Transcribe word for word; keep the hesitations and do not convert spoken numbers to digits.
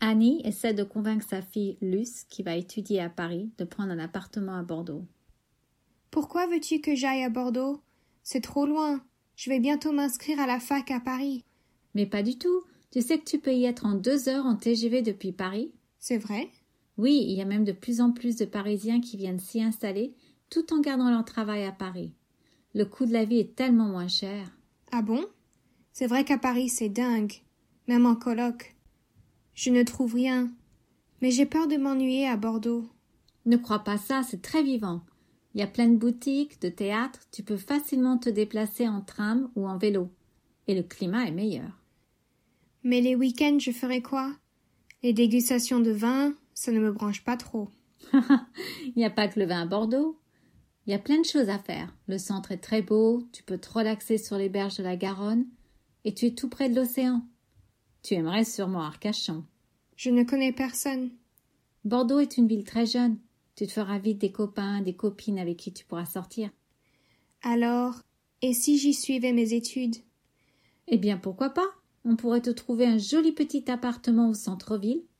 Annie essaie de convaincre sa fille Luce, qui va étudier à Paris, de prendre un appartement à Bordeaux. Pourquoi veux-tu que j'aille à Bordeaux? C'est trop loin. Je vais bientôt m'inscrire à la fac à Paris. Mais pas du tout. Tu sais que tu peux y être en deux heures en T G V depuis Paris? C'est vrai? Oui, il y a même de plus en plus de Parisiens qui viennent s'y installer, tout en gardant leur travail à Paris. Le coût de la vie est tellement moins cher. Ah bon? C'est vrai qu'à Paris, c'est dingue. Même en coloc. Je ne trouve rien. Mais j'ai peur de m'ennuyer à Bordeaux. Ne crois pas ça, c'est très vivant. Il y a plein de boutiques, de théâtres, tu peux facilement te déplacer en tram ou en vélo. Et le climat est meilleur. Mais les week-ends, je ferai quoi? Les dégustations de vin, ça ne me branche pas trop. Il n'y a pas que le vin à Bordeaux. Il y a plein de choses à faire. Le centre est très beau, tu peux te relaxer sur les berges de la Garonne et tu es tout près de l'océan. Tu aimerais sûrement Arcachon. Je ne connais personne. Bordeaux est une ville très jeune. Tu te feras vite des copains, des copines avec qui tu pourras sortir. Alors, et si j'y suivais mes études? Eh bien, pourquoi pas? On pourrait te trouver un joli petit appartement au centre-ville